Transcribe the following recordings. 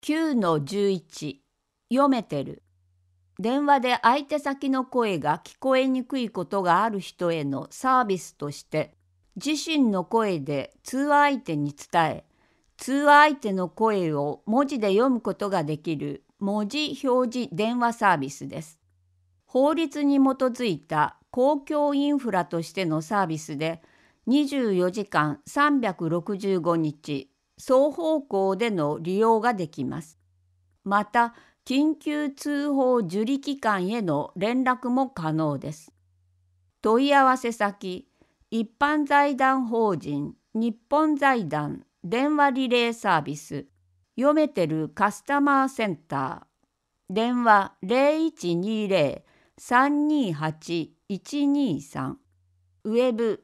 9-11 読めてる。電話で相手先の声が聞こえにくいことがある人へのサービスとして、自身の声で通話相手に伝え、通話相手の声を文字で読むことができる文字表示電話サービスです。法律に基づいた公共インフラとしてのサービスで、24時間365日、双方向での利用ができます。また、緊急通報受理機関への連絡も可能です。問い合わせ先、一般財団法人日本財団電話リレーサービス、読めてるカスタマーセンター、電話0120-328-123、ウェブ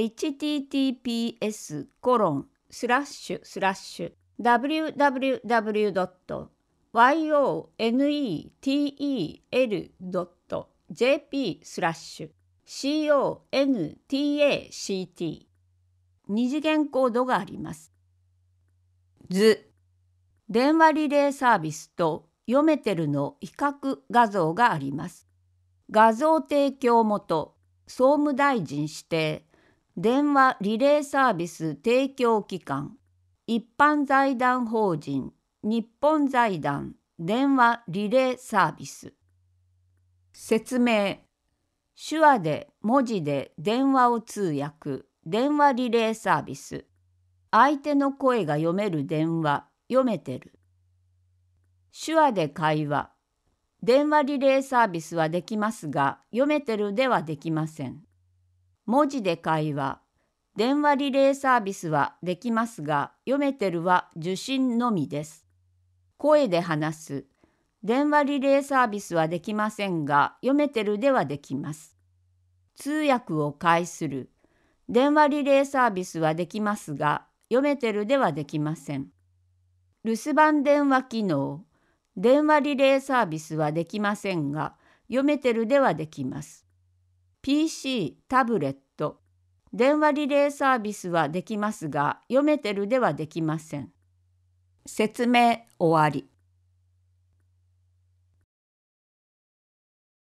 https://www.yonetel.jp/contakt 二次元コードがあります。図、電話リレーサービスと読めてるの比較画像があります。画像提供元、総務大臣指定、電話リレーサービス提供機関、一般財団法人日本財団電話リレーサービス。説明、手話で文字で電話を通訳、電話リレーサービス。相手の声が読める電話、読めてる。手話で会話。電話リレーサービスはできますが、読めてるではできません。文字で会話。電話リレーサービスはできますが、読めてるは受信のみです。声で話す。電話リレーサービスはできませんが、読めてるではできます。通訳を介する。電話リレーサービスはできますが、読めてるではできません。留守番電話機能。電話リレーサービスはできませんが、読めてるではできます。PC、タブレット。電話リレーサービスはできますが、読めてるではできません。説明終わり。